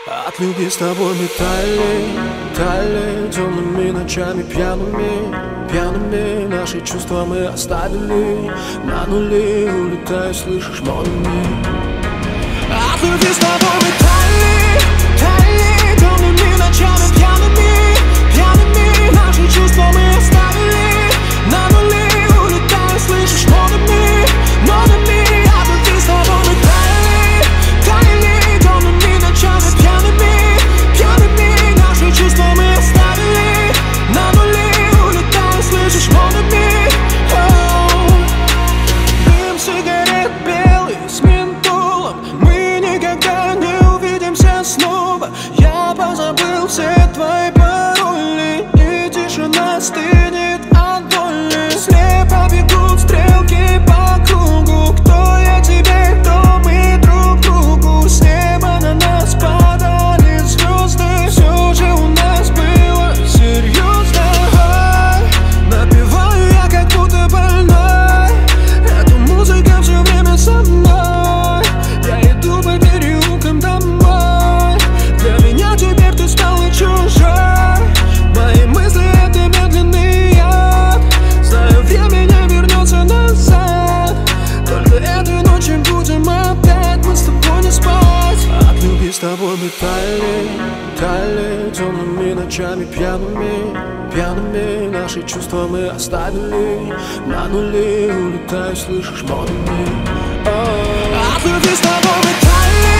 От любви с тобой метали темными ночами пьяными наши чувства мы оставили на нули, улетаю, слышишь, молнии. От любви с тобой метали темными ночами пьяными наши чувства мы оставили на нули, улетаю, слышишь, молнии. От любви с тобой метали темными ночами пьяными наши чувства мы оставили на нули, улетаю, слышишь, молнии. Дым сигарет белый с ментолом, мы никогда не увидимся снова. Я позабыл все твои пароли, и тишина стынет от боли. Слепо бегут стрелки по кругу, кто я тебе, кто мы друг другу. С неба на нас падали звезды, все же у нас было серьезно. Напеваю я как будто больной, эта музыка все время со мной. Я иду по переулкам домой, для меня теперь ты стала чужой. Мои мысли — это медленный яд, знаю, время не вернется назад. Только этой ночью будем опять мы с тобой не спать. От любви с тобой метали темными ночами пьяными наши чувства мы оставили на нули, улетаю, слышишь, молнии. От любви с тобой метали